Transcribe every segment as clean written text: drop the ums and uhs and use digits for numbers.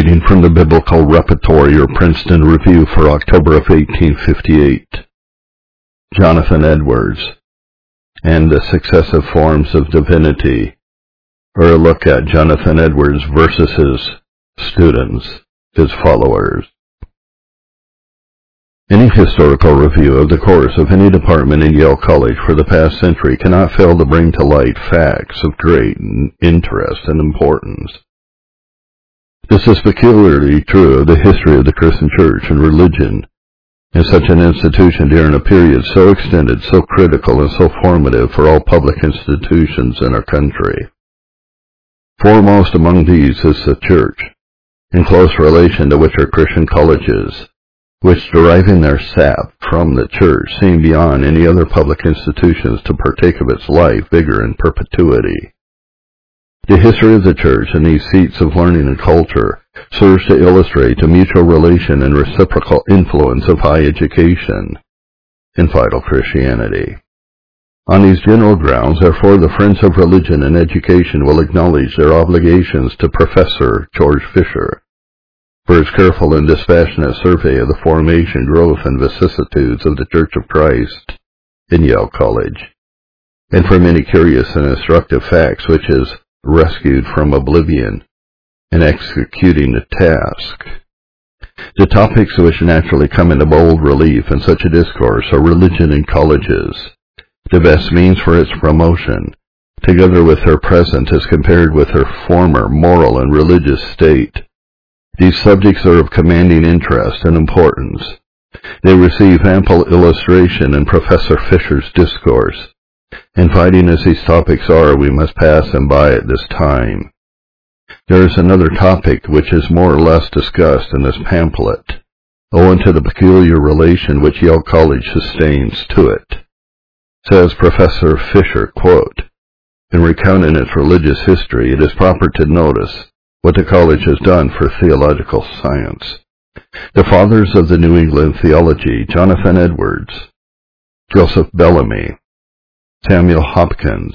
Reading from the Biblical Repertory or Princeton Review for October of 1858. Jonathan Edwards and the Successive Forms of Divinity, or a look at Jonathan Edwards versus his students, his followers. Any historical review of the course of any department in Yale College for the past century cannot fail to bring to light facts of great interest and importance. This is peculiarly true of the history of the Christian church and religion in such an institution during a period so extended, so critical, and so formative for all public institutions in our country. Foremost among these is the church, in close relation to which are Christian colleges, which, deriving their sap from the church, seem beyond any other public institutions to partake of its life, vigor, and perpetuity. The history of the church and these seats of learning and culture serves to illustrate the mutual relation and reciprocal influence of high education in vital Christianity. On these general grounds, therefore, the friends of religion and education will acknowledge their obligations to Professor George Fisher for his careful and dispassionate survey of the formation, growth, and vicissitudes of the Church of Christ in Yale College, and for many curious and instructive facts which is rescued from oblivion in executing the task. The topics which naturally come into bold relief in such a discourse are religion in colleges, the best means for its promotion, together with her present as compared with her former moral and religious state. These subjects are of commanding interest and importance. They receive ample illustration in Professor Fisher's discourse. Inviting as these topics are, we must pass them by at this time. There is another topic which is more or less discussed in this pamphlet, owing to the peculiar relation which Yale College sustains to it. Says Professor Fisher, quote, "In recounting its religious history, it is proper to notice what the college has done for theological science. The fathers of the New England theology, Jonathan Edwards, Joseph Bellamy, Samuel Hopkins,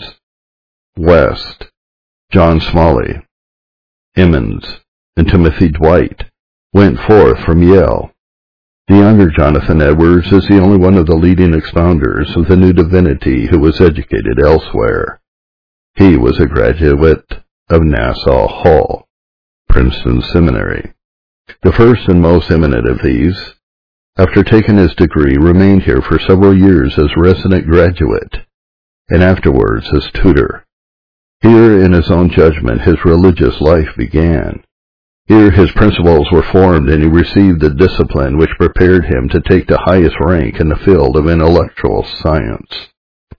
West, John Smalley, Emmons, and Timothy Dwight, went forth from Yale. The younger Jonathan Edwards is the only one of the leading expounders of the new divinity who was educated elsewhere. He was a graduate of Nassau Hall, Princeton Seminary. The first and most eminent of these, after taking his degree, remained here for several years as resident graduate, and afterwards as tutor. Here, in his own judgment, his religious life began. Here his principles were formed, and he received the discipline which prepared him to take the highest rank in the field of intellectual science.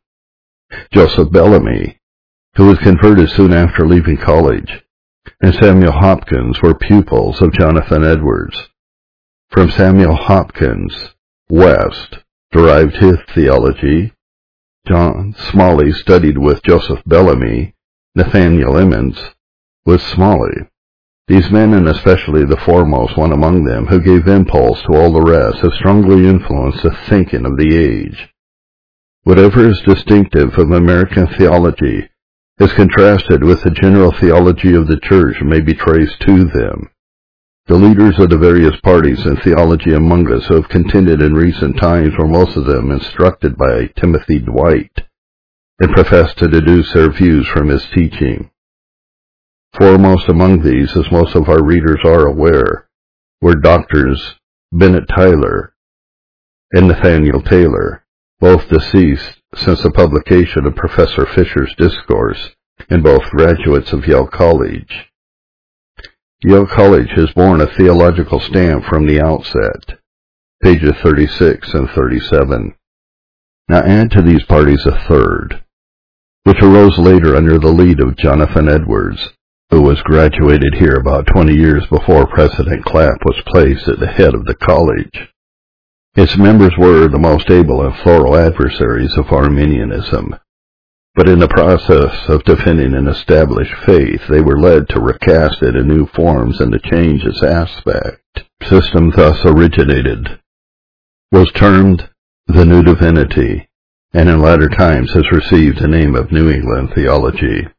Joseph Bellamy, who was converted soon after leaving college, and Samuel Hopkins were pupils of Jonathan Edwards. From Samuel Hopkins, West derived his theology. John Smalley studied with Joseph Bellamy. Nathaniel Emmons with Smalley. These men, and especially the foremost one among them, who gave impulse to all the rest, have strongly influenced the thinking of the age. Whatever is distinctive of American theology is contrasted with the general theology of the church may be traced to them. The leaders of the various parties in theology among us who have contended in recent times were most of them instructed by Timothy Dwight, and profess to deduce their views from his teaching. Foremost among these, as most of our readers are aware, were Doctors Bennett Tyler and Nathaniel Taylor, both deceased since the publication of Professor Fisher's discourse, and both graduates of Yale College. Yale College has borne a theological stamp from the outset, pages 36 and 37. Now add to these parties a third, which arose later under the lead of Jonathan Edwards, who was graduated here about 20 years before President Clapp was placed at the head of the college. Its members were the most able and thorough adversaries of Arminianism, but in the process of defending an established faith, they were led to recast it in new forms and to change its aspect. The system thus originated was termed the New Divinity, and in latter times has received the name of New England Theology.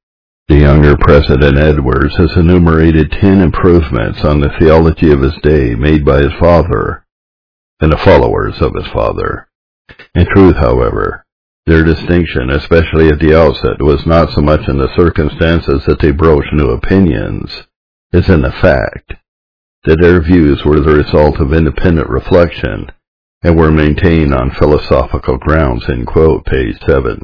The younger President Edwards has enumerated 10 improvements on the theology of his day made by his father and the followers of his father. In truth, however, their distinction, especially at the outset, was not so much in the circumstances that they broached new opinions, as in the fact that their views were the result of independent reflection and were maintained on philosophical grounds, end quote, page 7.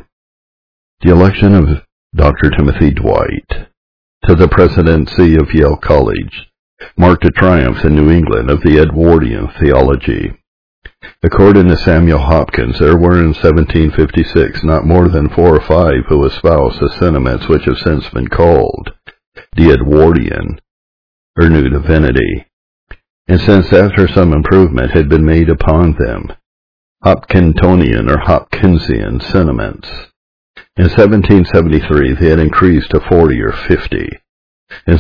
The election of Dr. Timothy Dwight to the presidency of Yale College marked a triumph in New England of the Edwardian theology. According to Samuel Hopkins, there were in 1756 not more than 4 or 5 who espoused the sentiments which have since been called the Edwardian, or New Divinity, and since after some improvement had been made upon them, Hopkintonian or Hopkinsian sentiments. In 1773 they had increased to 40 or 50. In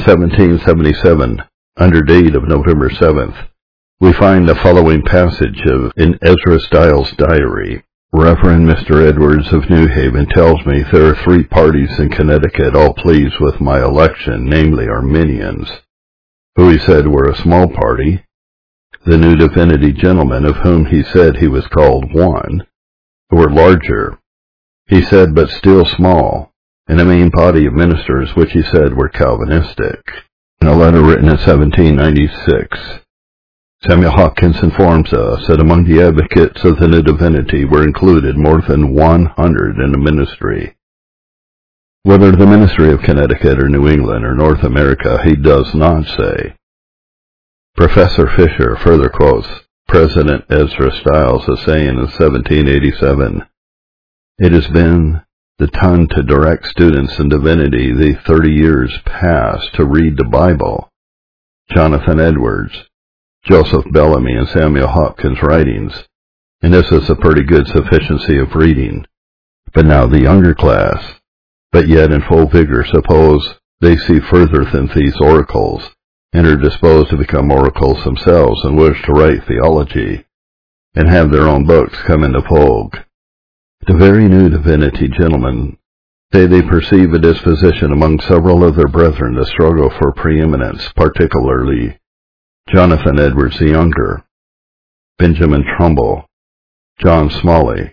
1777, under date of November 7th, we find the following passage in Ezra Stiles' diary. Reverend Mr. Edwards of New Haven tells me there are 3 parties in Connecticut all pleased with my election, namely Arminians, who he said were a small party, the New Divinity gentlemen, of whom he said he was called one, who were larger, he said, but still small, and a main body of ministers which he said were Calvinistic. In a letter written in 1796, Samuel Hopkins informs us that among the advocates of the New Divinity were included more than 100 in the ministry. Whether the ministry of Connecticut or New England or North America, he does not say. Professor Fisher further quotes President Ezra Stiles as saying in 1787, "It has been the ton to direct students in divinity the 30 years past to read the Bible, Jonathan Edwards, Joseph Bellamy, and Samuel Hopkins' writings, and this is a pretty good sufficiency of reading. But now the younger class, but yet in full vigor, suppose they see further than these oracles, and are disposed to become oracles themselves, and wish to write theology, and have their own books come into vogue. The very New Divinity gentlemen say they perceive a disposition among several of their brethren to struggle for preeminence, particularly Jonathan Edwards the Younger, Benjamin Trumbull, John Smalley,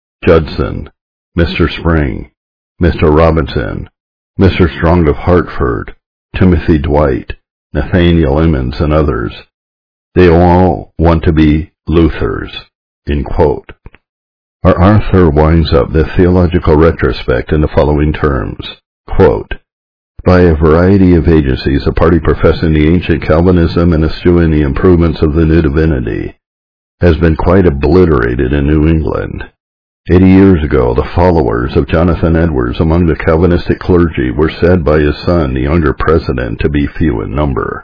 Judson, Mr. Spring, Mr. Robinson, Mr. Strong of Hartford, Timothy Dwight, Nathaniel Emmons, and others. They all want to be Luthers," end quote. Our author winds up the theological retrospect in the following terms, quote, "By a variety of agencies, a party professing the ancient Calvinism and eschewing the improvements of the New Divinity has been quite obliterated in New England. 80 years ago, the followers of Jonathan Edwards among the Calvinistic clergy were said by his son, the younger president, to be few in number.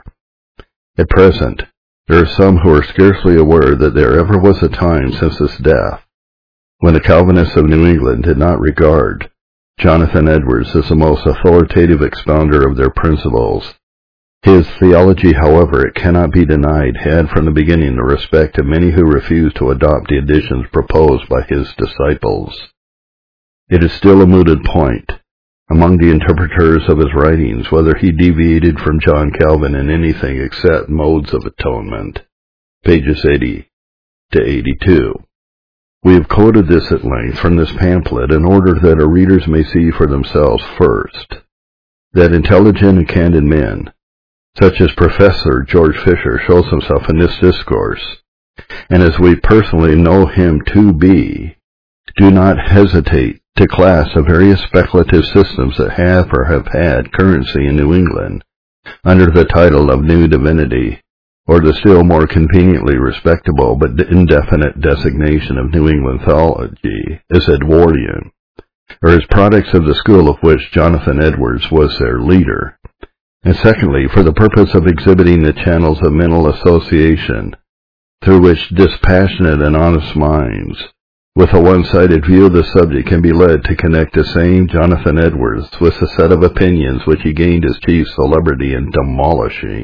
At present, there are some who are scarcely aware that there ever was a time since his death when the Calvinists of New England did not regard Jonathan Edwards as the most authoritative expounder of their principles. His theology, however, it cannot be denied, had from the beginning the respect of many who refused to adopt the additions proposed by his disciples. It is still a mooted point among the interpreters of his writings whether he deviated from John Calvin in anything except modes of atonement." Pages 80 to 82. We have quoted this at length from this pamphlet in order that our readers may see for themselves, first, that intelligent and candid men, such as Professor George Fisher, shows himself in this discourse, and as we personally know him to be, do not hesitate to class the various speculative systems that have or have had currency in New England under the title of New Divinity, or the still more conveniently respectable but indefinite designation of New England theology as Edwardian, or as products of the school of which Jonathan Edwards was their leader. And secondly, for the purpose of exhibiting the channels of mental association through which dispassionate and honest minds, with a one-sided view of the subject, can be led to connect the same Jonathan Edwards with the set of opinions which he gained his chief celebrity in demolishing.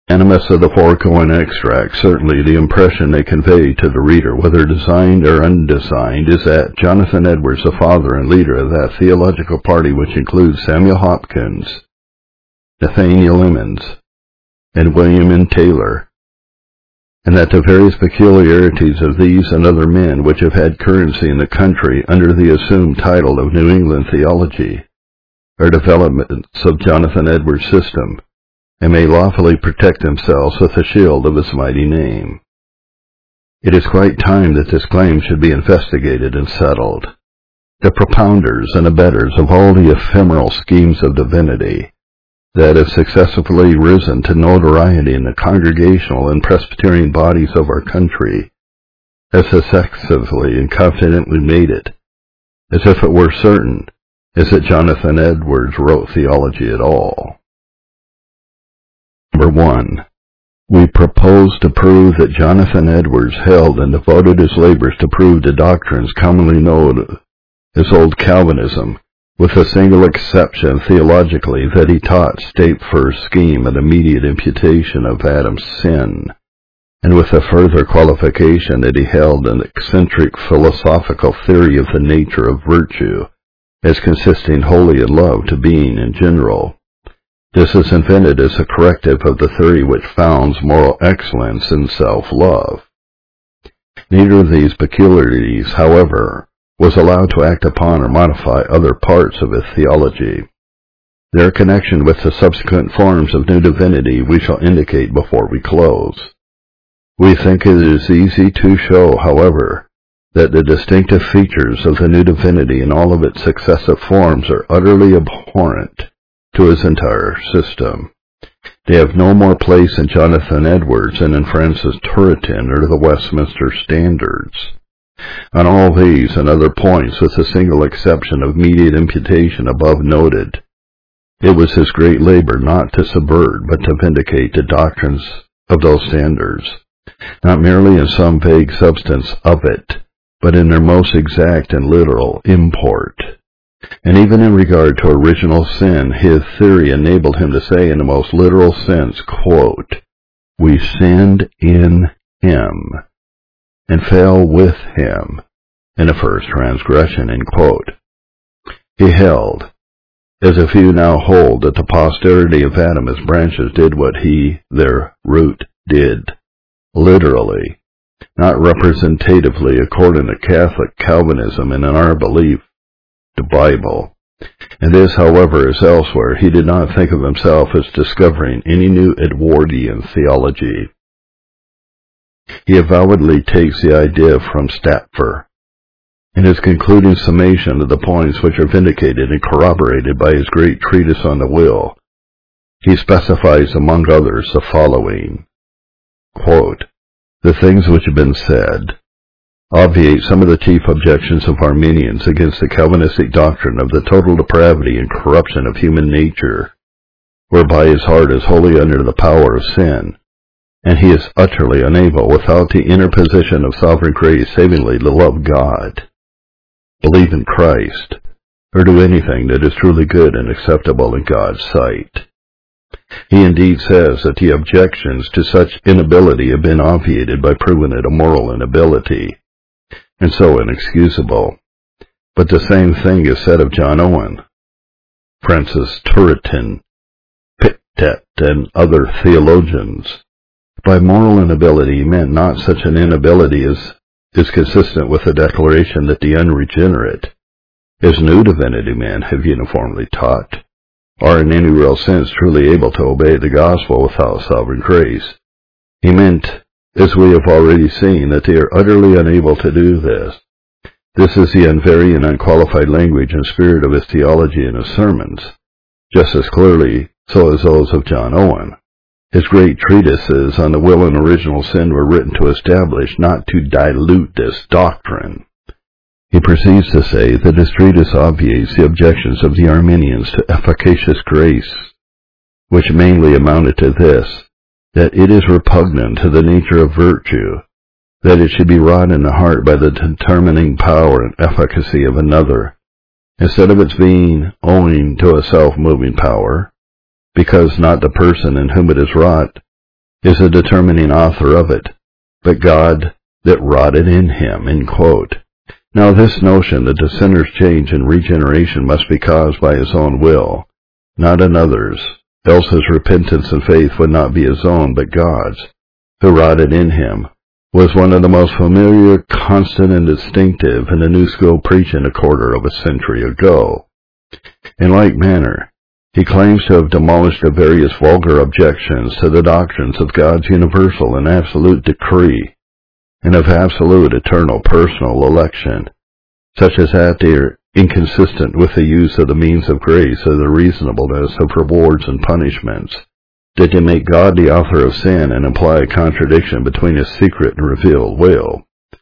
Animus of the foregoing extract, certainly the impression they convey to the reader, whether designed or undesigned, is that Jonathan Edwards, the father and leader of that theological party which includes Samuel Hopkins, Nathaniel Emmons, and William N. Taylor, and that the various peculiarities of these and other men which have had currency in the country under the assumed title of New England theology are developments of Jonathan Edwards' system, and may lawfully protect themselves with the shield of his mighty name. It is quite time that this claim should be investigated and settled. The propounders and abettors of all the ephemeral schemes of divinity that have successfully risen to notoriety in the congregational and Presbyterian bodies of our country have successively and confidently made it, as if it were certain, as that Jonathan Edwards wrote theology at all. Number 1. We propose to prove that Jonathan Edwards held and devoted his labors to prove the doctrines commonly known as Old Calvinism, with a single exception theologically that he taught state first scheme and immediate imputation of Adam's sin, and with a further qualification that he held an eccentric philosophical theory of the nature of virtue, as consisting wholly in love to being in general. This is invented as a corrective of the theory which founds moral excellence in self-love. Neither of these peculiarities, however, was allowed to act upon or modify other parts of his theology. Their connection with the subsequent forms of new divinity we shall indicate before we close. We think it is easy to show, however, that the distinctive features of the new divinity in all of its successive forms are utterly abhorrent to his entire system. They have no more place in Jonathan Edwards than in Francis Turretin or the Westminster Standards. On all these and other points, with the single exception of immediate imputation above noted, it was his great labor not to subvert but to vindicate the doctrines of those standards, not merely in some vague substance of it, but in their most exact and literal import. And even in regard to original sin, his theory enabled him to say in the most literal sense, quote, "We sinned in him, and fell with him in the first transgression," end quote. He held, as a few now hold, that the posterity of Adam as branches did what he, their root, did, literally, not representatively according to Catholic Calvinism and in our belief, the Bible. In this, however, as elsewhere, he did not think of himself as discovering any new Edwardian theology. He avowedly takes the idea from Stapfer. In his concluding summation of the points which are vindicated and corroborated by his great treatise on the will, he specifies among others the following, quote, "The things which have been said obviate some of the chief objections of Arminians against the Calvinistic doctrine of the total depravity and corruption of human nature, whereby his heart is wholly under the power of sin, and he is utterly unable, without the interposition of sovereign grace, savingly to love God, believe in Christ, or do anything that is truly good and acceptable in God's sight." He indeed says that the objections to such inability have been obviated by proving it a moral inability, and so inexcusable. But the same thing is said of John Owen, Francis Turretin, Pictet, and other theologians. By moral inability, he meant not such an inability as is consistent with the declaration that the unregenerate, as new divinity men have uniformly taught, are in any real sense truly able to obey the gospel without sovereign grace. He meant, as we have already seen, that they are utterly unable to do this. This is the unvarying, unqualified language and spirit of his theology and his sermons, just as clearly so as those of John Owen. His great treatises on the will and original sin were written to establish, not to dilute this doctrine. He proceeds to say that his treatise obviates the objections of the Arminians to efficacious grace, which mainly amounted to this, that it is repugnant to the nature of virtue, that it should be wrought in the heart by the determining power and efficacy of another, instead of its being owing to a self-moving power, because not the person in whom it is wrought, is the determining author of it, but God that wrought it in him, end quote. Now this notion that the sinner's change and regeneration must be caused by his own will, not another's, else his repentance and faith would not be his own but God's, who wrought it in him, was one of the most familiar, constant, and distinctive in the New School preaching a quarter of a century ago. In like manner, he claims to have demolished the various vulgar objections to the doctrines of God's universal and absolute decree, and of absolute eternal personal election, such as that they are inconsistent with the use of the means of grace or the reasonableness of rewards and punishments, that they make God the author of sin and imply a contradiction between his secret and revealed will.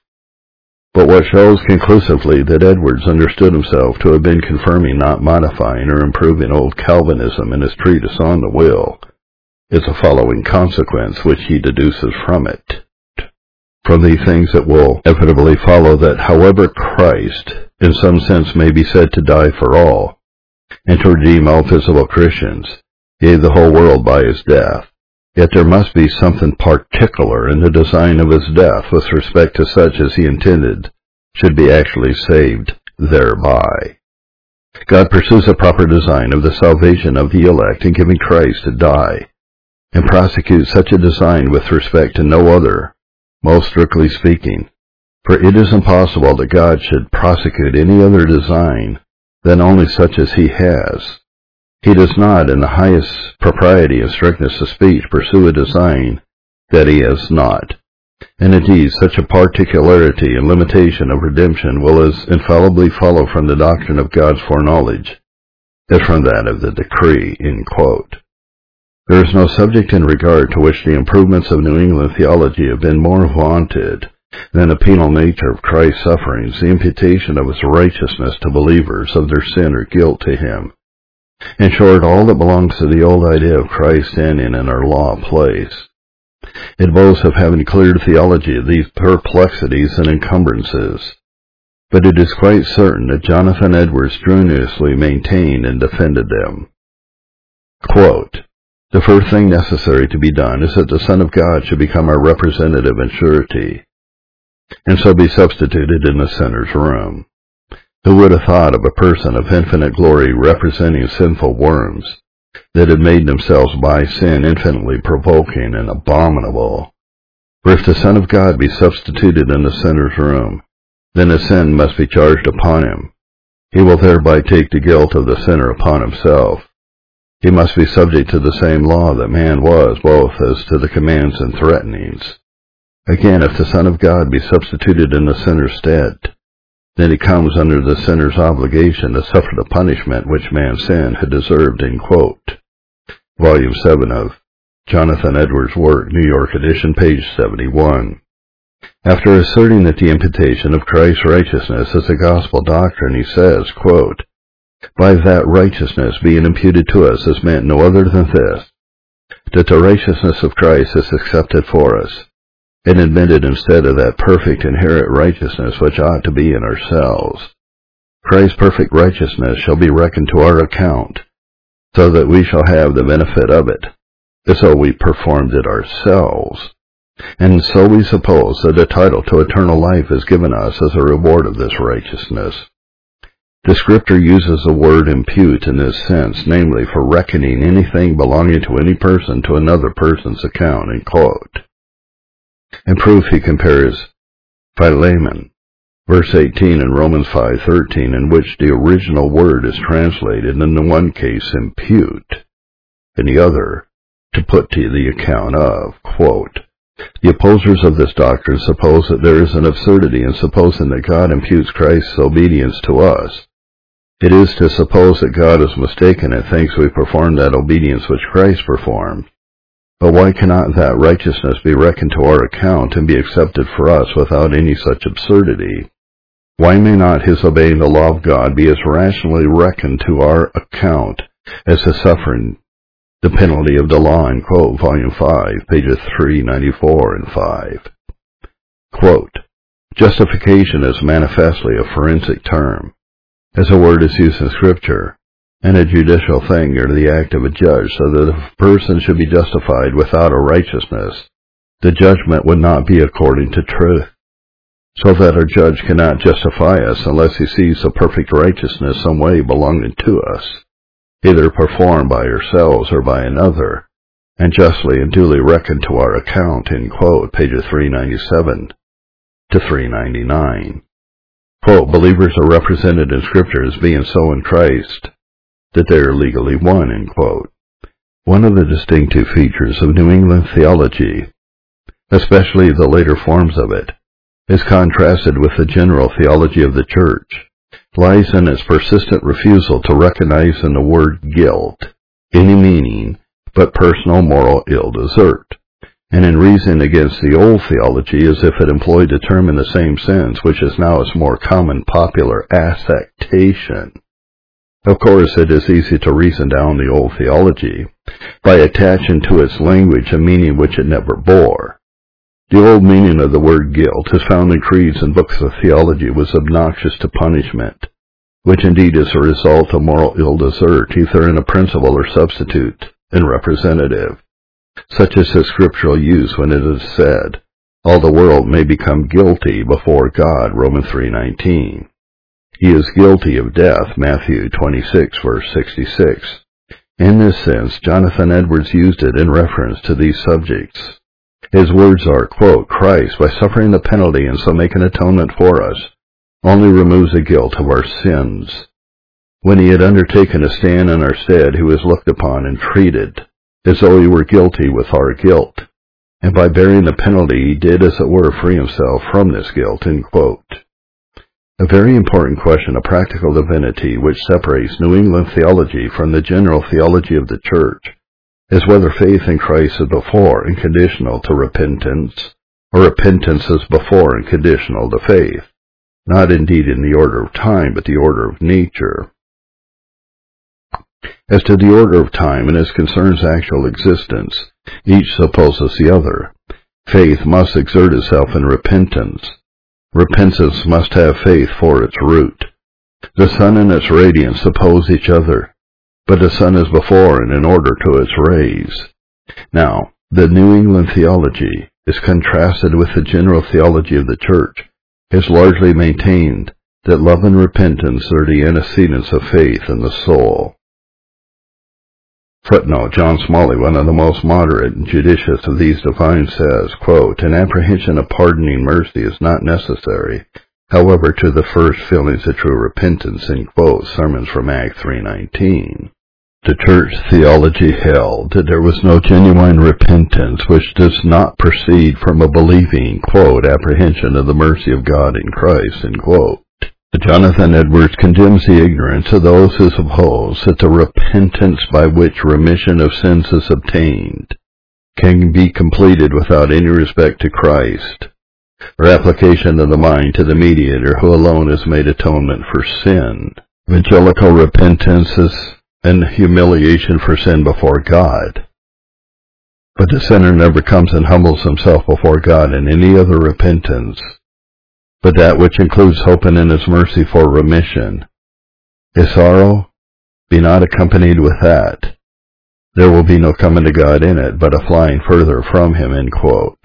But what shows conclusively that Edwards understood himself to have been confirming, not modifying or improving old Calvinism in his treatise on the will, is the following consequence which he deduces from it. From these things it will inevitably follow that however Christ, in some sense, may be said to die for all, and to redeem all visible Christians, yea, the whole world by his death, yet there must be something particular in the design of his death with respect to such as he intended should be actually saved thereby. God pursues a proper design of the salvation of the elect in giving Christ to die, and prosecutes such a design with respect to no other, most strictly speaking, for it is impossible that God should prosecute any other design than only such as he has. He does not, in the highest propriety and strictness of speech, pursue a design that he has not. And indeed, such a particularity and limitation of redemption will as infallibly follow from the doctrine of God's foreknowledge as from that of the decree, end quote. There is no subject in regard to which the improvements of New England theology have been more vaunted than the penal nature of Christ's sufferings, the imputation of his righteousness to believers of their sin or guilt to him. In short, all that belongs to the old idea of Christ standing in our law place. It boasts of having cleared theology of these perplexities and encumbrances, but it is quite certain that Jonathan Edwards strenuously maintained and defended them. Quote, the first thing necessary to be done is that the Son of God should become our representative and surety, and so be substituted in the sinner's room. Who would have thought of a person of infinite glory representing sinful worms that had made themselves by sin infinitely provoking and abominable? For if the Son of God be substituted in the sinner's room, then a sin must be charged upon him. He will thereby take the guilt of the sinner upon himself. He must be subject to the same law that man was, both as to the commands and threatenings. Again, if the Son of God be substituted in the sinner's stead, then he comes under the sinner's obligation to suffer the punishment which man's sin had deserved, end quote. Volume 7 of Jonathan Edwards' work, New York edition, page 71. After asserting that the imputation of Christ's righteousness is a gospel doctrine, he says, quote, by that righteousness being imputed to us is meant no other than this, that the righteousness of Christ is accepted for us, and admitted instead of that perfect inherent righteousness which ought to be in ourselves. Christ's perfect righteousness shall be reckoned to our account, so that we shall have the benefit of it, as though we performed it ourselves. And so we suppose that a title to eternal life is given us as a reward of this righteousness. The Scripture uses the word impute in this sense, namely for reckoning anything belonging to any person to another person's account, end quote. In proof, he compares Philemon, verse 18 in Romans 5:13, in which the original word is translated in the one case impute, in the other to put to the account of, quote, the opposers of this doctrine suppose that there is an absurdity in supposing that God imputes Christ's obedience to us. It is to suppose that God is mistaken and thinks we perform that obedience which Christ performed. But why cannot that righteousness be reckoned to our account and be accepted for us without any such absurdity? Why may not his obeying the law of God be as rationally reckoned to our account as his suffering the penalty of the law, end quote, volume 5, pages 394 and 5. Quote, justification is manifestly a forensic term. As a word is used in Scripture, and a judicial thing or the act of a judge, so that if a person should be justified without a righteousness, the judgment would not be according to truth. So that our judge cannot justify us unless he sees a perfect righteousness some way belonging to us, either performed by ourselves or by another, and justly and duly reckoned to our account, in quote, pages 397 to 399. Quote, believers are represented in Scripture as being so in Christ that they are legally one, end quote. One of the distinctive features of New England theology, especially the later forms of it, is contrasted with the general theology of the Church, lies in its persistent refusal to recognize in the word guilt any meaning but personal moral ill desert, and in reasoning against the old theology as if it employed the term in the same sense, which is now its more common popular affectation. Of course, it is easy to reason down the old theology by attaching to its language a meaning which it never bore. The old meaning of the word guilt, as found in creeds and books of theology, was obnoxious to punishment, which indeed is a result of moral ill desert, either in a principle or substitute and representative, such as the scriptural use when it is said, all the world may become guilty before God, Romans 3:19. He is guilty of death, Matthew 26, verse 66. In this sense, Jonathan Edwards used it in reference to these subjects. His words are, quote, Christ, by suffering the penalty and so making atonement for us, only removes the guilt of our sins. When he had undertaken to stand in our stead, he was looked upon and treated as though he were guilty with our guilt, and by bearing the penalty he did, as it were, free himself from this guilt, end quote. A very important question of practical divinity which separates New England theology from the general theology of the Church is whether faith in Christ is before and conditional to repentance, or repentance is before and conditional to faith, not indeed in the order of time, but the order of nature. As to the order of time and as concerns actual existence, each supposes the other. Faith must exert itself in repentance. Repentance must have faith for its root. The sun and its radiance suppose each other, but the sun is before and in order to its rays. Now, the New England theology is contrasted with the general theology of the Church, has largely maintained that love and repentance are the antecedents of faith in the soul. Footnote, John Smalley, one of the most moderate and judicious of these divines, says, quote, an apprehension of pardoning mercy is not necessary, however, to the first feelings of true repentance, end quote, Sermons from Acts 3:19. The Church theology held that there was no genuine repentance which does not proceed from a believing, quote, apprehension of the mercy of God in Christ, end quote. Jonathan Edwards condemns the ignorance of those who suppose that the repentance by which remission of sins is obtained can be completed without any respect to Christ, or application of the mind to the mediator who alone has made atonement for sin. Evangelical repentance is an humiliation for sin before God. But the sinner never comes and humbles himself before God in any other repentance, but that which includes hoping in His mercy for remission. If sorrow be not accompanied with that, there will be no coming to God in it, but a flying further from Him, end quote.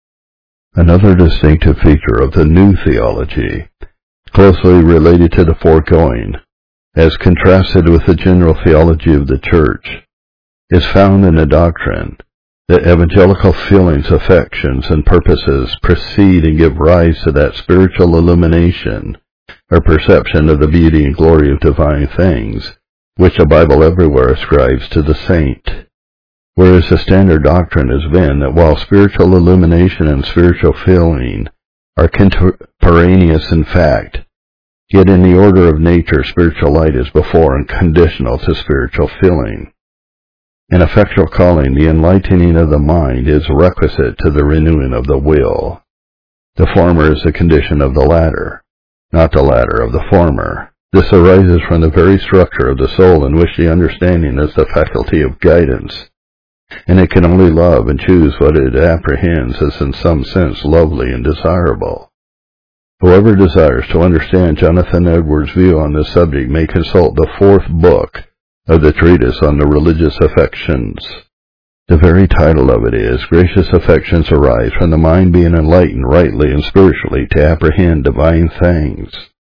Another distinctive feature of the new theology, closely related to the foregoing, as contrasted with the general theology of the Church, is found in the doctrine that evangelical feelings, affections, and purposes precede and give rise to that spiritual illumination or perception of the beauty and glory of divine things, which the Bible everywhere ascribes to the saint. Whereas the standard doctrine has been that while spiritual illumination and spiritual feeling are contemporaneous in fact, yet in the order of nature spiritual light is before and conditional to spiritual feeling. In effectual calling, the enlightening of the mind is requisite to the renewing of the will. The former is the condition of the latter, not the latter of the former. This arises from the very structure of the soul in which the understanding is the faculty of guidance, and it can only love and choose what it apprehends as in some sense lovely and desirable. Whoever desires to understand Jonathan Edwards' view on this subject may consult the 4th book of the treatise on the religious affections. The very title of it is, Gracious Affections Arise from the Mind Being Enlightened Rightly and Spiritually to Apprehend Divine Things.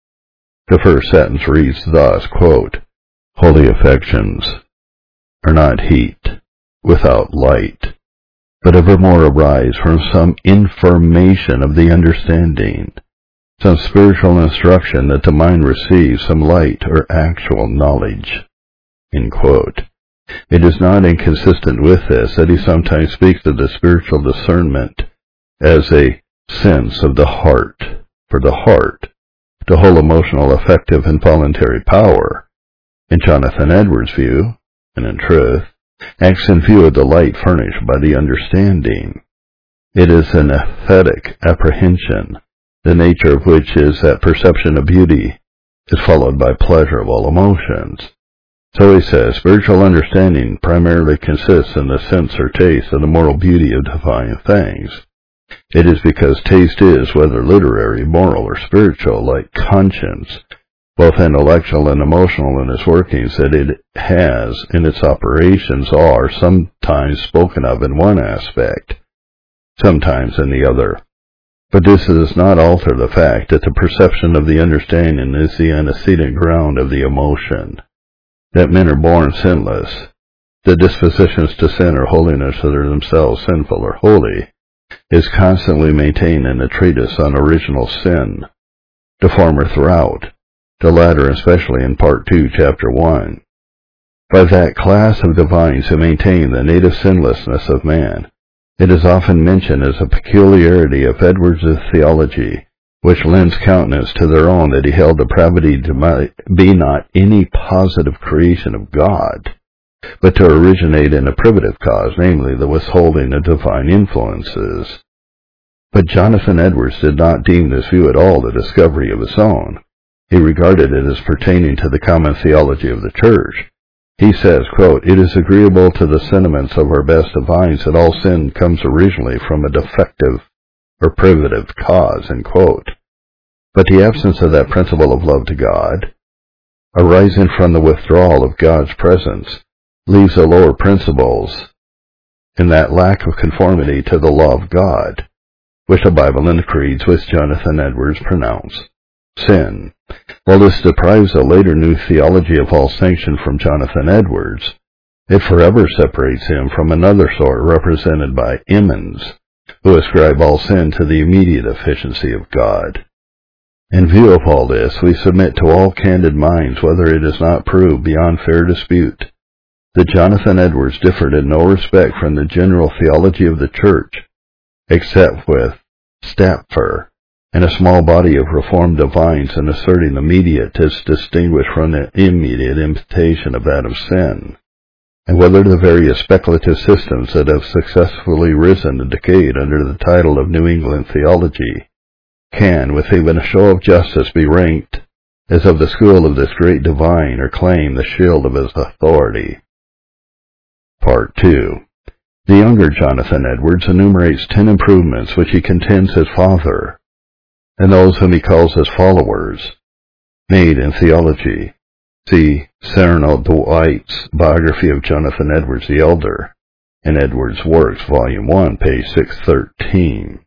The first sentence reads thus, quote, Holy affections are not heat without light, but evermore arise from some information of the understanding, some spiritual instruction that the mind receives, some light or actual knowledge. End quote. It is not inconsistent with this that he sometimes speaks of the spiritual discernment as a sense of the heart, for the heart, the whole emotional, affective, and voluntary power, in Jonathan Edwards' view, and in truth, acts in view of the light furnished by the understanding. It is an aesthetic apprehension, the nature of which is that perception of beauty is followed by pleasure of all emotions. So he says, spiritual understanding primarily consists in the sense or taste of the moral beauty of divine things. It is because taste is, whether literary, moral, or spiritual, like conscience, both intellectual and emotional in its workings, that it has in its operations are sometimes spoken of in one aspect, sometimes in the other. But this does not alter the fact that the perception of the understanding is the antecedent ground of the emotion, that men are born sinless, the dispositions to sin or holiness that are themselves sinful or holy, is constantly maintained in the treatise on original sin, the former throughout, the latter especially in Part 2, Chapter 1. By that class of divines who maintain the native sinlessness of man, it is often mentioned as a peculiarity of Edwards' theology, which lends countenance to their own, that he held depravity to be not any positive creation of God, but to originate in a privative cause, namely the withholding of divine influences. But Jonathan Edwards did not deem this view at all the discovery of his own. He regarded it as pertaining to the common theology of the Church. He says, quote, It is agreeable to the sentiments of our best divines that all sin comes originally from a defective or privative cause, end quote. But the absence of that principle of love to God, arising from the withdrawal of God's presence, leaves the lower principles in that lack of conformity to the law of God, which the Bible and the creeds which Jonathan Edwards pronounce sin. While this deprives a later new theology of all sanction from Jonathan Edwards, it forever separates him from another sort represented by Emmons, who ascribe all sin to the immediate efficiency of God. In view of all this, we submit to all candid minds, whether it is not proved beyond fair dispute, that Jonathan Edwards differed in no respect from the general theology of the Church, except with Stapfer and a small body of Reformed divines in asserting immediate as distinguished from the immediate imputation of that of sin, and whether the various speculative systems that have successfully risen and decayed under the title of New England theology can, with even a show of justice, be ranked as of the school of this great divine, or claim the shield of his authority. Part 2. The younger Jonathan Edwards enumerates 10 improvements which he contends his father, and those whom he calls his followers, made in theology. See Cyrano Dwight's biography of Jonathan Edwards the Elder, in Edwards' Works, Volume 1, page 613.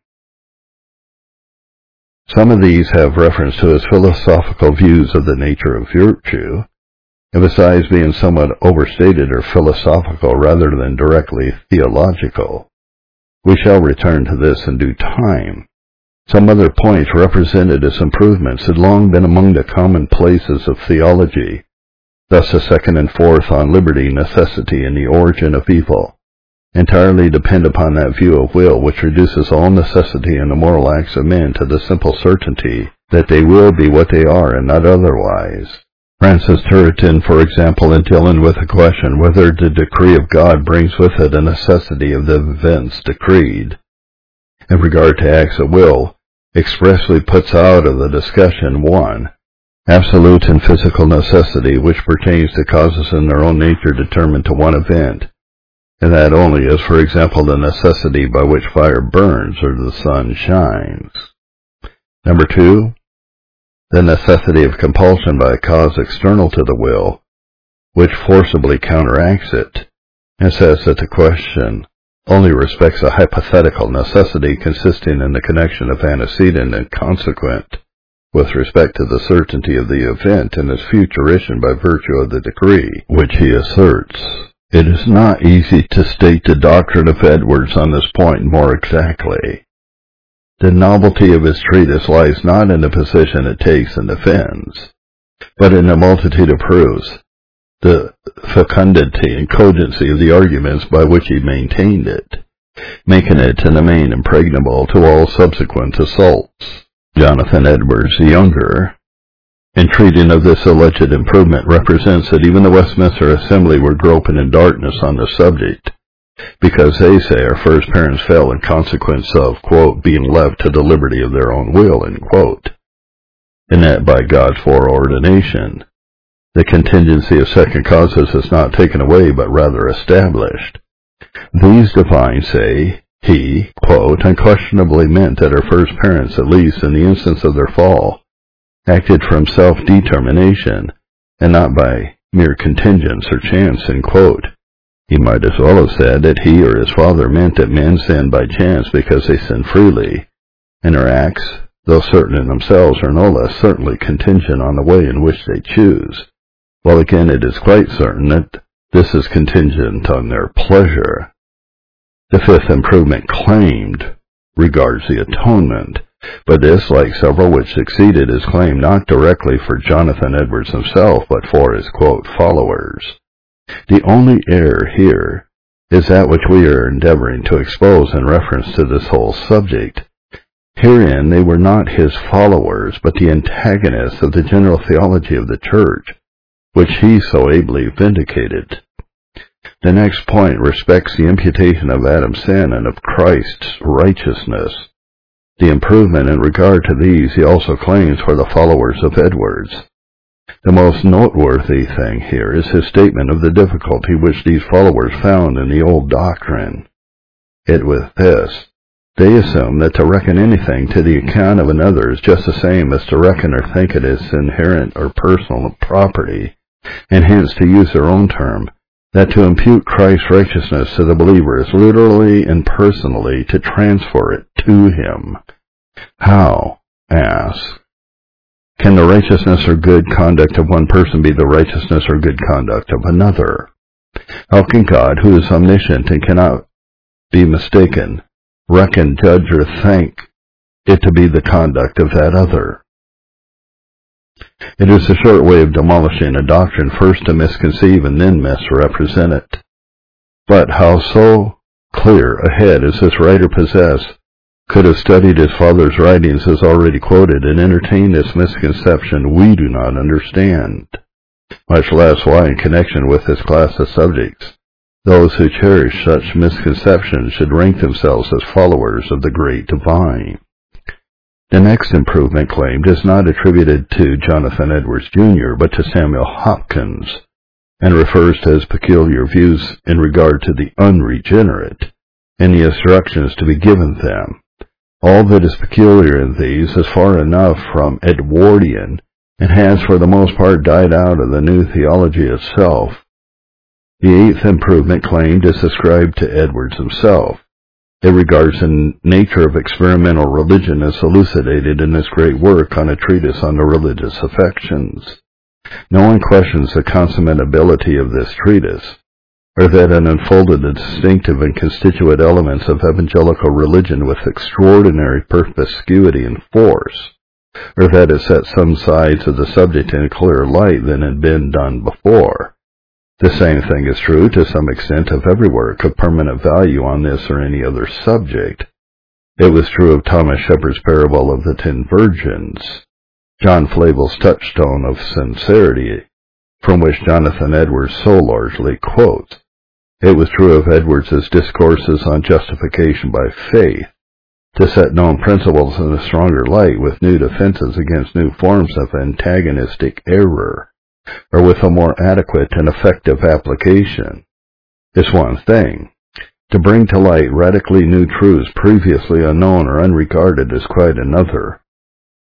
Some of these have reference to his philosophical views of the nature of virtue, and besides being somewhat overstated or philosophical rather than directly theological. We shall return to this in due time. Some other points represented as improvements had long been among the commonplaces of theology, thus the second and fourth on liberty, necessity, and the origin of evil, entirely depend upon that view of will which reduces all necessity in the moral acts of men to the simple certainty that they will be what they are and not otherwise. Francis Turretin, for example, in dealing with the question whether the decree of God brings with it a necessity of the events decreed, in regard to acts of will, expressly puts out of the discussion 1. Absolute and physical necessity, which pertains to causes in their own nature determined to one event, and that only as, for example, the necessity by which fire burns or the sun shines. Number 2, the necessity of compulsion by a cause external to the will, which forcibly counteracts it, and says that the question only respects a hypothetical necessity consisting in the connection of antecedent and consequent with respect to the certainty of the event and its futurition by virtue of the degree which he asserts. It is not easy to state the doctrine of Edwards on this point more exactly. The novelty of his treatise lies not in the position it takes and defends, but in the multitude of proofs, the fecundity and cogency of the arguments by which he maintained it, making it in the main impregnable to all subsequent assaults. Jonathan Edwards the Younger, in treating of this alleged improvement, represents that even the Westminster Assembly were groping in darkness on the subject, because they say our first parents fell in consequence of, quote, being left to the liberty of their own will, end quote, and that by God's foreordination, the contingency of second causes is not taken away, but rather established. These divines say, he, quote, unquestionably meant that our first parents, at least in the instance of their fall, acted from self-determination, and not by mere contingence or chance, end quote. He might as well have said that he or his father meant that men sin by chance because they sin freely, and their acts, though certain in themselves, are no less certainly contingent on the way in which they choose, while again it is quite certain that this is contingent on their pleasure. The fifth improvement claimed regards the atonement, but this, like several which succeeded, is claimed not directly for Jonathan Edwards himself, but for his, quote, followers. The only error here is that which we are endeavoring to expose in reference to this whole subject. Herein they were not his followers, but the antagonists of the general theology of the Church, which he so ably vindicated. The next point respects the imputation of Adam's sin and of Christ's righteousness. The improvement in regard to these he also claims for the followers of Edwards. The most noteworthy thing here is his statement of the difficulty which these followers found in the old doctrine. It with this, they assume that to reckon anything to the account of another is just the same as to reckon or think it is inherent or personal property, and hence, to use their own term, that to impute Christ's righteousness to the believer is literally and personally to transfer it to him. How, ask, can the righteousness or good conduct of one person be the righteousness or good conduct of another? How can God, who is omniscient and cannot be mistaken, reckon, judge, or think it to be the conduct of that other? It is a short way of demolishing a doctrine, first to misconceive and then misrepresent it. But how so clear a head as this writer possessed could have studied his father's writings as already quoted and entertained this misconception we do not understand, much less why in connection with this class of subjects those who cherish such misconceptions should rank themselves as followers of the great divine. The next improvement claimed is not attributed to Jonathan Edwards Jr., but to Samuel Hopkins, and refers to his peculiar views in regard to the unregenerate, and the instructions to be given them. All that is peculiar in these is far enough from Edwardian, and has for the most part died out of the new theology itself. The eighth improvement claimed is ascribed to Edwards himself. It regards the nature of experimental religion as elucidated in this great work on a treatise on the religious affections. No one questions the consummate ability of this treatise, or that it unfolded the distinctive and constituent elements of evangelical religion with extraordinary perspicuity and force, or that it set some sides of the subject in a clearer light than had been done before. The same thing is true to some extent of every work of permanent value on this or any other subject. It was true of Thomas Shepard's parable of the 10 virgins, John Flavel's touchstone of sincerity, from which Jonathan Edwards so largely quotes. It was true of Edwards's discourses on justification by faith, to set known principles in a stronger light with new defenses against new forms of antagonistic error, or with a more adequate and effective application, is one thing. To bring to light radically new truths previously unknown or unregarded is quite another.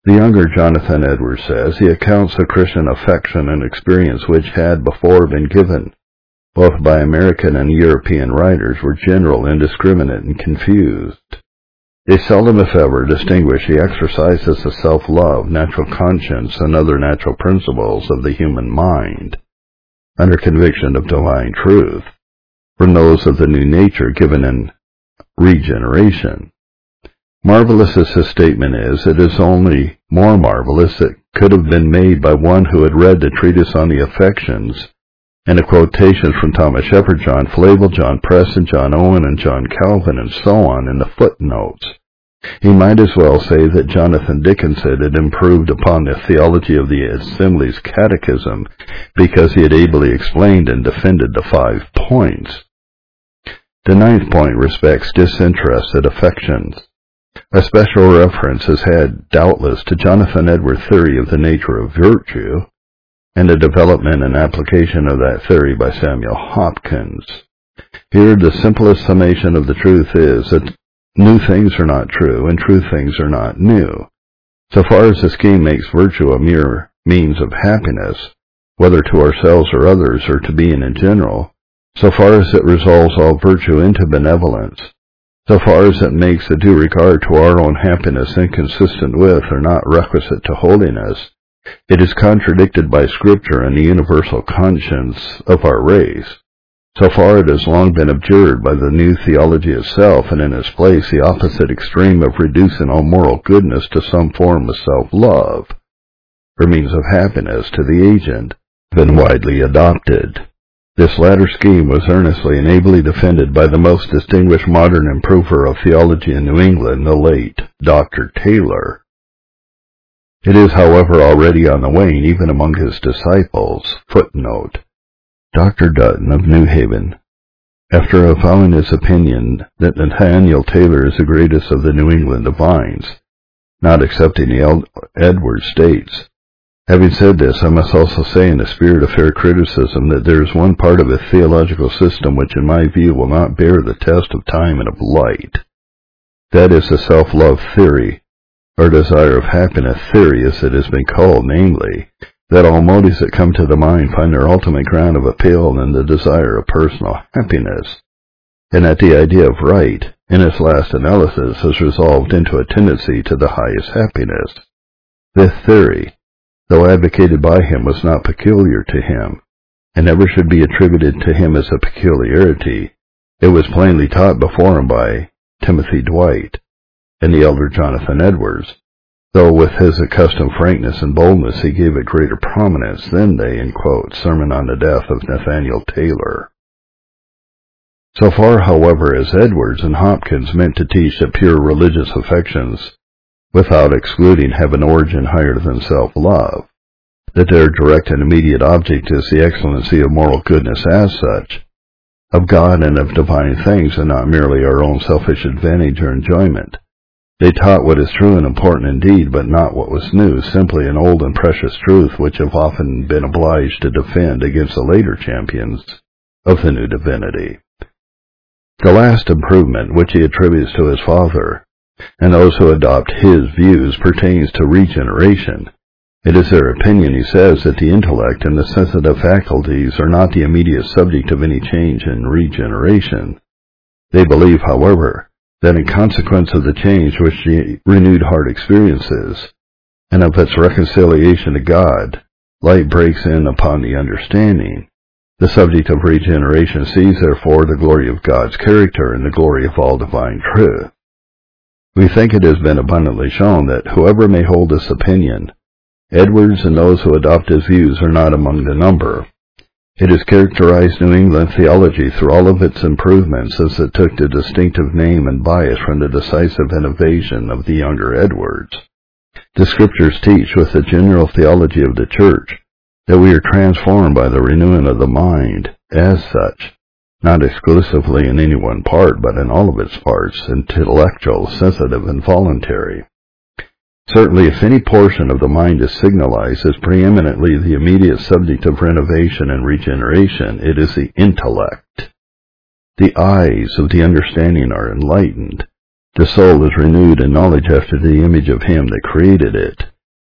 The younger Jonathan Edwards says he accounts the Christian affection and experience which had before been given, both by American and European writers, were general, indiscriminate, and confused. They seldom, if ever, distinguish the exercises of self-love, natural conscience, and other natural principles of the human mind, under conviction of divine truth, from those of the new nature given in regeneration. Marvelous as his statement is, it is only more marvelous that it could have been made by one who had read the treatise on the affections and the quotations from Thomas Shepard, John Flavel, John Preston, John Owen, and John Calvin, and so on in the footnotes. He might as well say that Jonathan Dickinson had improved upon the theology of the Assembly's Catechism because he had ably explained and defended the 5 points. The 9th point respects disinterested affections. A special reference is had, doubtless, to Jonathan Edwards' theory of the nature of virtue, and the development and application of that theory by Samuel Hopkins. Here, the simplest summation of the truth is that new things are not true, and true things are not new. So far as the scheme makes virtue a mere means of happiness, whether to ourselves or others, or to being in general, so far as it resolves all virtue into benevolence, so far as it makes a due regard to our own happiness inconsistent with or not requisite to holiness, it is contradicted by Scripture and the universal conscience of our race. So far it has long been abjured by the new theology itself, and in its place the opposite extreme of reducing all moral goodness to some form of self-love, or means of happiness to the agent, been widely adopted. This latter scheme was earnestly and ably defended by the most distinguished modern improver of theology in New England, the late Dr. Taylor. It is, however, already on the wane even among his disciples. Footnote. Dr. Dutton of New Haven, after avowing his opinion that Nathaniel Taylor is the greatest of the New England divines, not accepting the Edwards, states, having said this, I must also say in a spirit of fair criticism that there is one part of a theological system which in my view will not bear the test of time and of light. That is the self-love theory, or desire of happiness theory as it has been called, namely, that all motives that come to the mind find their ultimate ground of appeal in the desire of personal happiness, and that the idea of right, in its last analysis, has resolved into a tendency to the highest happiness. This theory, though advocated by him, was not peculiar to him, and never should be attributed to him as a peculiarity. It was plainly taught before him by Timothy Dwight and the elder Jonathan Edwards, though with his accustomed frankness and boldness he gave it greater prominence than they, in quote, Sermon on the Death of Nathaniel Taylor. So far, however, as Edwards and Hopkins meant to teach that pure religious affections, without excluding, have an origin higher than self-love, that their direct and immediate object is the excellency of moral goodness as such, of God and of divine things, and not merely our own selfish advantage or enjoyment. They taught what is true and important indeed, but not what was new, simply an old and precious truth which have often been obliged to defend against the later champions of the new divinity. The last improvement which he attributes to his father, and those who adopt his views, pertains to regeneration. It is their opinion, he says, that the intellect and the sensitive faculties are not the immediate subject of any change in regeneration. They believe, however, that in consequence of the change which the renewed heart experiences, and of its reconciliation to God, light breaks in upon the understanding. The subject of regeneration sees, therefore, the glory of God's character and the glory of all divine truth. We think it has been abundantly shown that whoever may hold this opinion, Edwards and those who adopt his views are not among the number. It has characterized New England theology through all of its improvements as it took the distinctive name and bias from the decisive innovation of the younger Edwards. The Scriptures teach, with the general theology of the Church, that we are transformed by the renewing of the mind, as such, not exclusively in any one part, but in all of its parts, intellectual, sensitive, and voluntary. Certainly, if any portion of the mind is signalized as preeminently the immediate subject of renovation and regeneration, it is the intellect. The eyes of the understanding are enlightened. The soul is renewed in knowledge after the image of him that created it,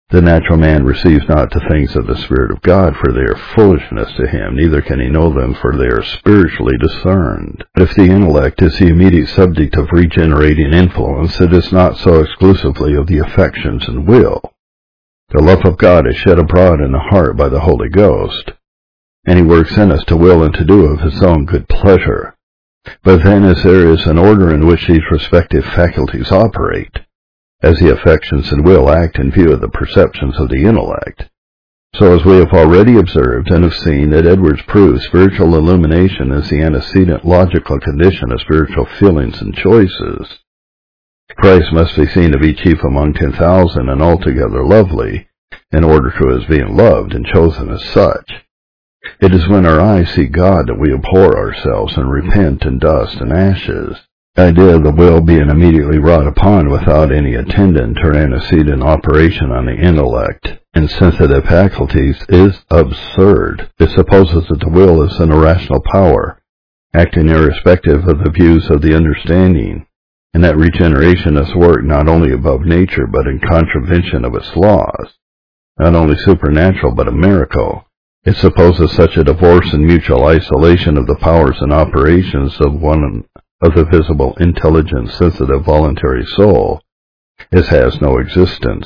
The natural man receives not the things of the Spirit of God, for they are foolishness to him, neither can he know them, for they are spiritually discerned. But if the intellect is the immediate subject of regenerating influence, it is not so exclusively of the affections and will. The love of God is shed abroad in the heart by the Holy Ghost, and he works in us to will and to do of his own good pleasure. But then, as there is an order in which these respective faculties operate, as the affections and will act in view of the perceptions of the intellect, so as we have already observed and have seen that Edwards proves spiritual illumination is the antecedent logical condition of spiritual feelings and choices, Christ must be seen to be chief among 10,000 and altogether lovely, in order to his being loved and chosen as such. It is when our eyes see God that we abhor ourselves and repent in dust and ashes. The idea of the will being immediately wrought upon without any attendant or antecedent operation on the intellect and sensitive faculties is absurd. It supposes that the will is an irrational power, acting irrespective of the views of the understanding, and that regeneration is work not only above nature but in contravention of its laws, not only supernatural but a miracle. It supposes such a divorce and mutual isolation of the powers and operations of one of the visible, intelligent, sensitive, voluntary soul as has no existence.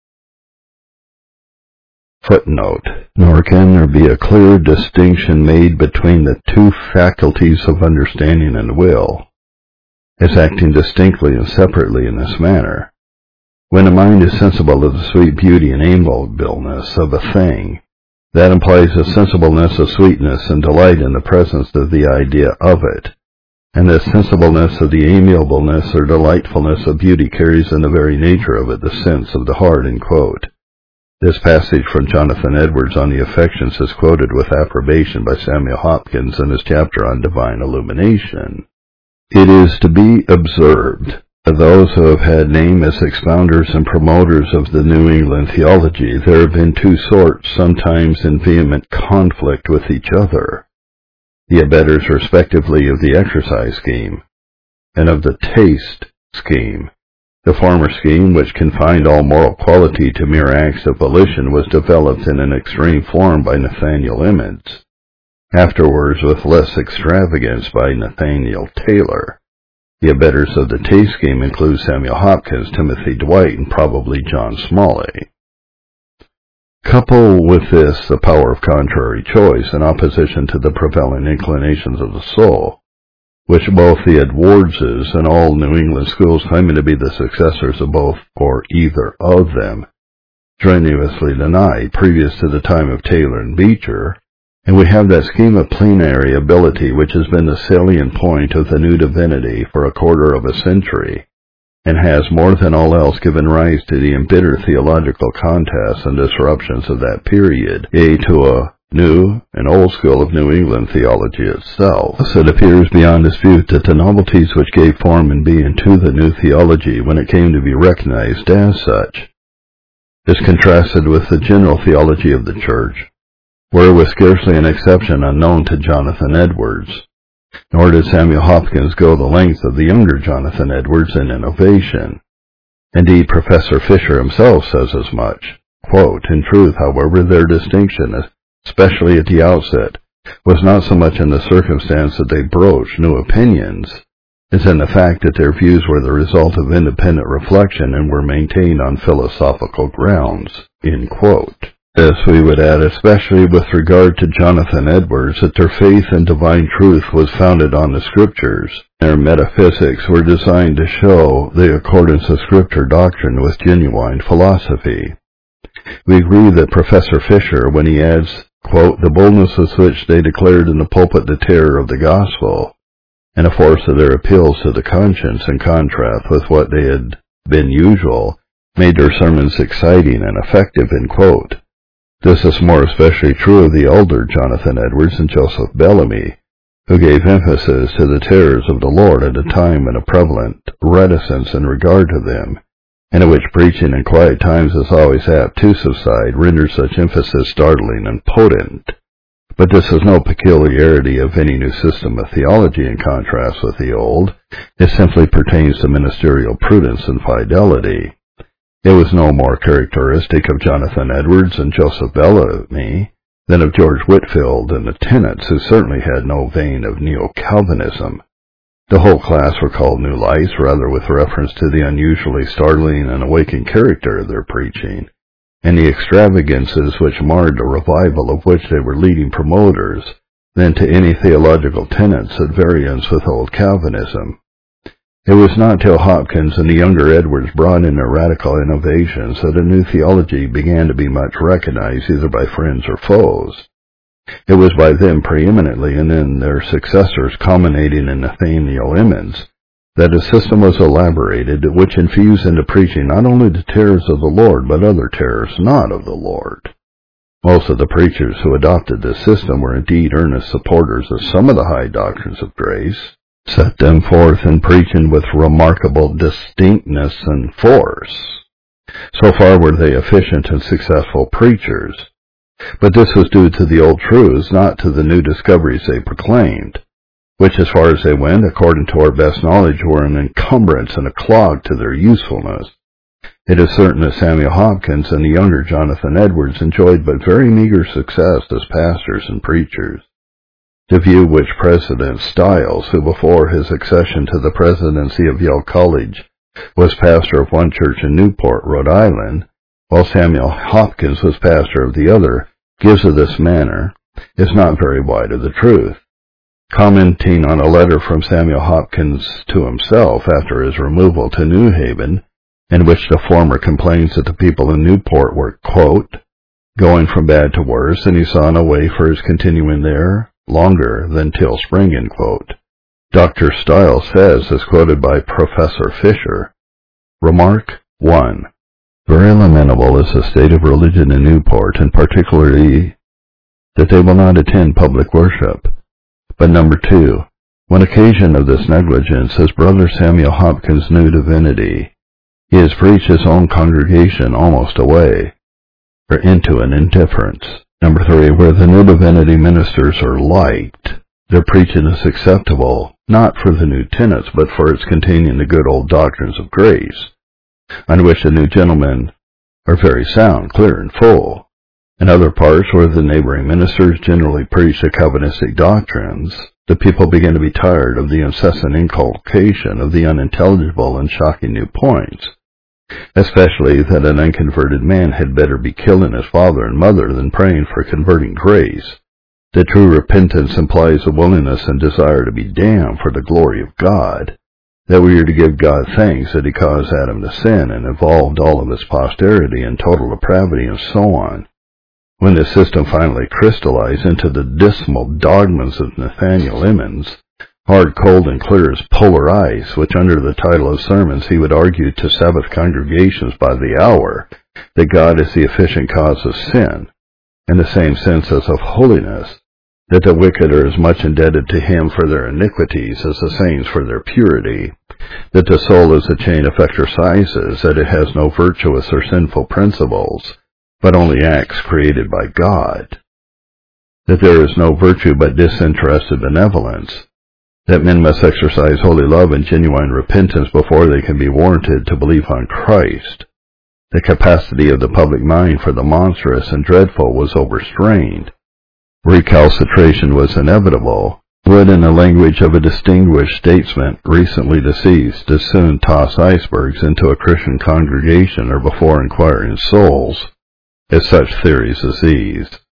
Footnote: Nor can there be a clear distinction made between the two faculties of understanding and will, as acting distinctly and separately in this manner. When the mind is sensible of the sweet beauty and amiableness of a thing, that implies a sensibleness of sweetness and delight in the presence of the idea of it, and the sensibleness of the amiableness or delightfulness of beauty carries in the very nature of it the sense of the heart. End quote. This passage from Jonathan Edwards on the affections is quoted with approbation by Samuel Hopkins in his chapter on divine illumination. It is to be observed that those who have had name as expounders and promoters of the New England theology, there have been two sorts, sometimes in vehement conflict with each other: the abettors respectively of the exercise scheme and of the taste scheme. The former scheme, which confined all moral quality to mere acts of volition, was developed in an extreme form by Nathaniel Emmons, afterwards with less extravagance by Nathaniel Taylor. The abettors of the taste scheme include Samuel Hopkins, Timothy Dwight, and probably John Smalley. Couple with this the power of contrary choice in opposition to the prevailing inclinations of the soul, which both the Edwardses and all New England schools claiming to be the successors of both or either of them strenuously denied previous to the time of Taylor and Beecher. And we have that scheme of plenary ability which has been the salient point of the new divinity for a quarter of a century, and has more than all else given rise to the embittered theological contests and disruptions of that period, yea, to a new and old school of New England theology itself. Thus it appears beyond dispute that the novelties which gave form and being to the new theology, when it came to be recognized as such, is contrasted with the general theology of the Church, were with scarcely an exception unknown to Jonathan Edwards. Nor did Samuel Hopkins go the length of the younger Jonathan Edwards in innovation. Indeed, Professor Fisher himself says as much. Quote, in truth, however, their distinction, especially at the outset, was not so much in the circumstance that they broached new opinions, as in the fact that their views were the result of independent reflection and were maintained on philosophical grounds. End quote. This we would add, especially with regard to Jonathan Edwards, that their faith in divine truth was founded on the Scriptures. Their metaphysics were designed to show the accordance of Scripture doctrine with genuine philosophy. We agree that Professor Fisher, when he adds, quote, the boldness with which they declared in the pulpit the terror of the gospel, and the force of their appeals to the conscience in contrast with what they had been usual, made their sermons exciting and effective, end quote. This is more especially true of the elder Jonathan Edwards and Joseph Bellamy, who gave emphasis to the terrors of the Lord at a time when a prevalent reticence in regard to them, and in which preaching in quiet times is always apt to subside, renders such emphasis startling and potent. But this is no peculiarity of any new system of theology in contrast with the old. It simply pertains to ministerial prudence and fidelity. It was no more characteristic of Jonathan Edwards and Joseph Bellamy than of George Whitefield and the tenants, who certainly had no vein of Neo-Calvinism. The whole class were called New Lights, rather with reference to the unusually startling and awakening character of their preaching, and the extravagances which marred the revival of which they were leading promoters, than to any theological tenets at variance with old Calvinism. It was not till Hopkins and the younger Edwards brought in their radical innovations that a new theology began to be much recognized either by friends or foes. It was by them preeminently, and in their successors culminating in Nathaniel Emmons, that a system was elaborated which infused into preaching not only the terrors of the Lord, but other terrors not of the Lord. Most of the preachers who adopted this system were indeed earnest supporters of some of the high doctrines of grace, set them forth in preaching with remarkable distinctness and force. So far were they efficient and successful preachers. But this was due to the old truths, not to the new discoveries they proclaimed, which, as far as they went, according to our best knowledge, were an encumbrance and a clog to their usefulness. It is certain that Samuel Hopkins and the younger Jonathan Edwards enjoyed but very meager success as pastors and preachers. The view which President Stiles, who before his accession to the presidency of Yale College was pastor of one church in Newport, Rhode Island, while Samuel Hopkins was pastor of the other, gives of this manner, is not very wide of the truth. Commenting on a letter from Samuel Hopkins to himself after his removal to New Haven, in which the former complains that the people in Newport were, quote, going from bad to worse, and he saw no way for his continuing there longer than till spring, end quote. Dr. Stiles says, as quoted by Professor Fisher, Remark 1. Very lamentable is the state of religion in Newport, and particularly that they will not attend public worship. But number 2, when occasion of this negligence, as Brother Samuel Hopkins knew divinity, he has preached his own congregation almost away, or into an indifference. Number 3, where the new divinity ministers are liked, their preaching is acceptable, not for the new tenets, but for its containing the good old doctrines of grace, on which the new gentlemen are very sound, clear, and full. In other parts, where the neighboring ministers generally preach the Calvinistic doctrines, the people begin to be tired of the incessant inculcation of the unintelligible and shocking new points, especially that an unconverted man had better be killing his father and mother than praying for converting grace, that true repentance implies a willingness and desire to be damned for the glory of God, that we are to give God thanks that he caused Adam to sin and involved all of his posterity in total depravity, and so on. When this system finally crystallized into the dismal dogmas of Nathaniel Emmons, hard, cold, and clear as polar ice, which under the title of sermons he would argue to Sabbath congregations by the hour that God is the efficient cause of sin, in the same sense as of holiness, that the wicked are as much indebted to him for their iniquities as the saints for their purity, that the soul is a chain of exercises, that it has no virtuous or sinful principles, but only acts created by God, that there is no virtue but disinterested benevolence, that men must exercise holy love and genuine repentance before they can be warranted to believe on Christ. The capacity of the public mind for the monstrous and dreadful was overstrained. Recalcitration was inevitable, would, in the language of a distinguished statesman recently deceased, as soon toss icebergs into a Christian congregation or before inquiring souls, as such theories as these.